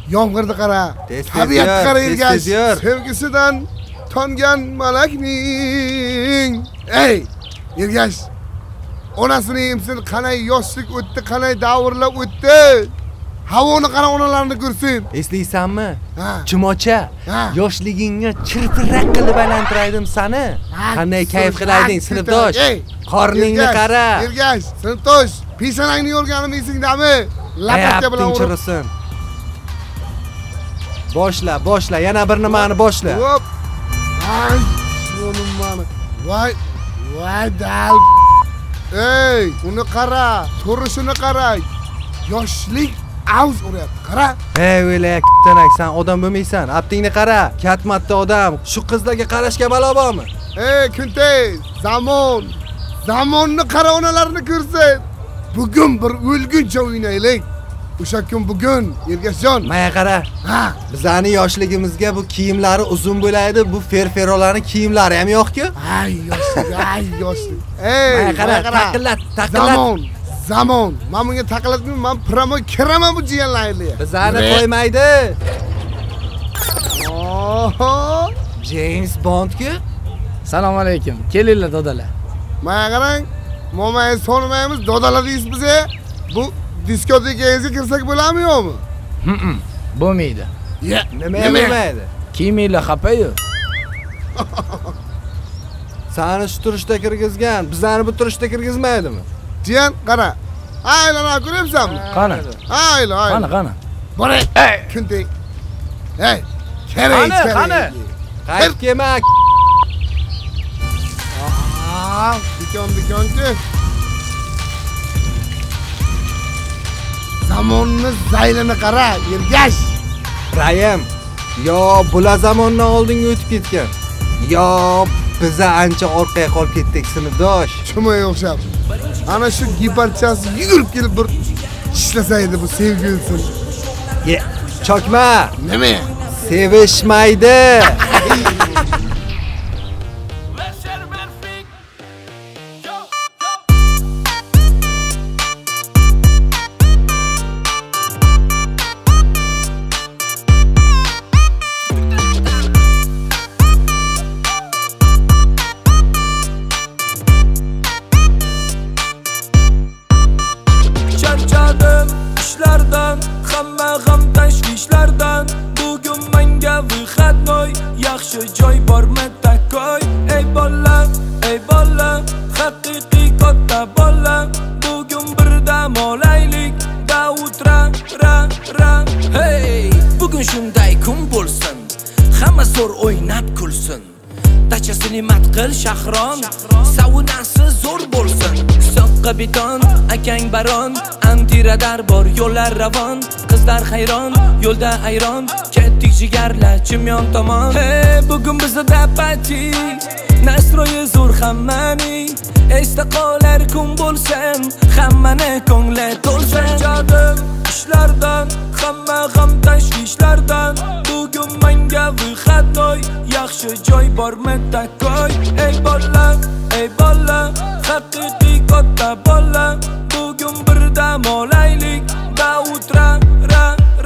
yomg'irni qara, tabiatni qara Ergash. Sevgisidan tongan malakning. Ey, Ergash. Onasini emsin, qanay yoshlik o'tdi, qanay davrlar o'tdi. Havoni qara, onalarini ko'rsin. Eslaysanmi? Chimocha, yoshligingga chirpirak qilib aylantiraydim seni. Qanday kayf qilarding, sinfdosh? Qorningni qara. Ergash, sinfdosh, peshonangni yo'rganim esingdami? Lapatga bilan ursin. Boshla, yana bir nimani boshla. Hop. Ay, sho'nim mani. Voy dal. Ey, uni qara, turishini qara. Yoshlik avz uryapti, qara. Ey, o'ylak, sen odam bo'lmaysan. Aptingni qara, katmatda odam. Shu qizlarga qarashga balo bormi? Ey, Kuntay, zamonni qara, onalarini ko'rsin. Bugun bir o'lguncha o'ynaylik. O'sha kun bugun, Ergashjon. Maya qara. Bizning yoshligimizga bu kiyimlari uzun bo'laydi, bu ferferolarning kiyimlari ham yo'q-ku. Ay, yoshlik. Ey, Maya qara, taqillat. Zamon. Men bunga taqillatmayman, men promo kiraman bu jiyanlarga. Bizani qo'ymaydi. James Bond-ku. Assalomu alaykum. Kelinglar dodalar. Maya qarang. Mo'may sonmaymiz, dodalar deysiz bizga. Bu diskotekaga kirsak bo'ladimi yo'qmi? Bo'lmaydi. Nima bo'lmaydi? Kiyiminglar xafa-yu. Sani shu turishda kirgizgan, bizani bu turishda kirgizmaydimi? Jiyan, qara. Aylana ko'ryapsanmi? Qani? Ayla. Qani? Boray. Kuntay. Hey, kerak. Qani? Qayt kelma. Dikon-ku. Zamonni zaylini qara, Ergash. Rayim, yo bular zamondan oldinga o'tib ketgan. Yo biza ancha orqaga qolib ketdik, sinfdosh. Chumoga o'xshab. Ana shu giparchasi yugurib kelib bir ishlasaydi bu sevgilsin. Chokma. Nima? Sevishmaydi. Yaxshi joy bormi takoy? Ey bola, haqiqiy katta bola. Bugun birdam olaylik, Davudra ra. Hey, bugun shunday kun bo'lsin, hamma zo'r o'ynab kulsin. Dachasini matqil Shahron, saunasi zo'r bo'lsin. Soqqa beton, akang baron, antiradar bor, yo'llar ravon. Qizlar hayron, yo'lda ayron, ketdik jigarlar chimyon tomon. Hey, bugun bizda party, nasroyi zo'r hammaning. Esda qolar kun bo'lsin, hammani ko'ngli to'lsin. Jodim ishlardan, hamma g'am tashvishlardan. Bugun menga vixatoy, yaxshi joy bormi takoy? Ey bola, haqiqiy katta bola. Bugun birdam olaylik, Davudra ra.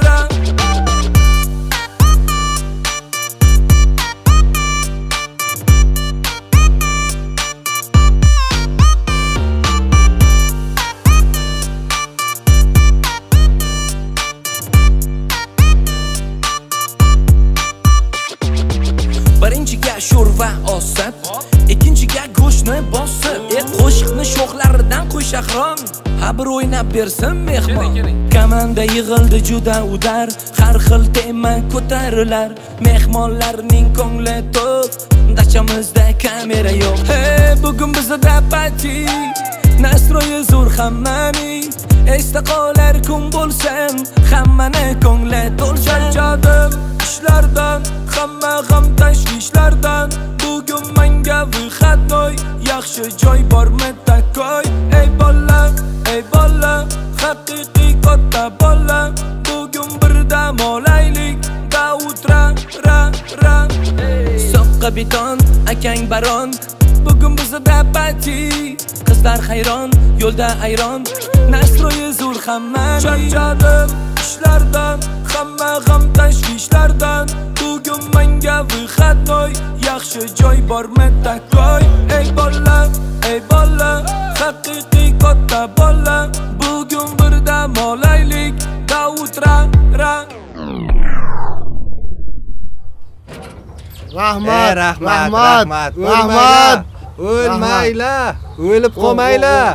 Birinchiga sho'rva osib, ikkinchiga go'shtni bosib, qo'shiqni sho'xlaridan qo'y Shahron. Ha bir o'ynab bersin mehmon. Komanda yig'ildi juda udar, har xil tema ko'tarilar. Mehmonlarning ko'ngli to'q, dachamizda kamera yo'q. Hey, bugun bizda party, nasroyi zo'r hammaning. Esda qolar kun bo'lsin, hammani ko'ngli to'lsin. Jodim ishlardan, hamma g'am tashvishlardan. Bugun menga vixatoy, yaxshi joy bormi takoy? Ey bola, haqiqiy katta bola. Bugun birdam olaylik, Davudra ra. Soqqa beton, akang baron, bugun bizda party. Qizlar hayron, yo'lda ayron, nasroyi zo'r hammaning. Jodim ishlardan, hamma g'am tashvishlardan. Bugun menga vyxadnoy, yaxshi joy bormi takoy. Ey bola, haqiqiy katta bola. Bugun birdam olaylik, Davudra. Rahmat. O'lmaylar. O'lib qolmaylar.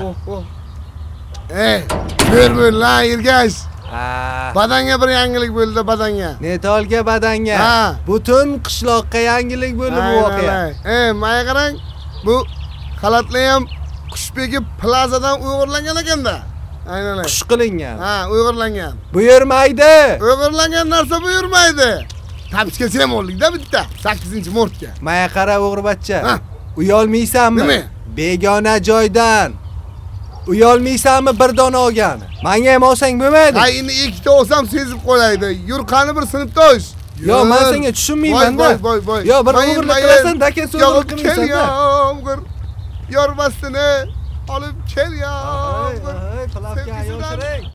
Buyur lan Ergash. Ha. Badanga bir yangilik bo'ldi, badanga. Netolga badanga. Ha. Butun qishloqqa yangilik bo'ldi bu voqea. Menga qarang. Bu xalatlar ham Qushbegi plazadan uyg'urlangan ekanda. Aynan. Qush qilingan. Ha, uyg'urlangan. Buyurmaydi. Uyg'urlangan narsa buyurmaydi. Tapishga sen o'rlikda bitta 8-martga. Menga qara o'g'ribatcha. Ha. Uyolmaysanmi? Nima? Begona joydan. Uyolmaysanmi bir dona olgan? Menga ham olsang bo'lmaydi. Ha, endi ikkita olsam sezib qo'yaydi. Yur qani bir sinfdosh. Yo, men senga tushunmayman-da. Voy. Yo, bir o'g'irlik qilasan, daken so'zlik qilmaysan-da. Yomg'ir. Yormasini olib kel yomg'ir. Ay, plavka yo'shiring.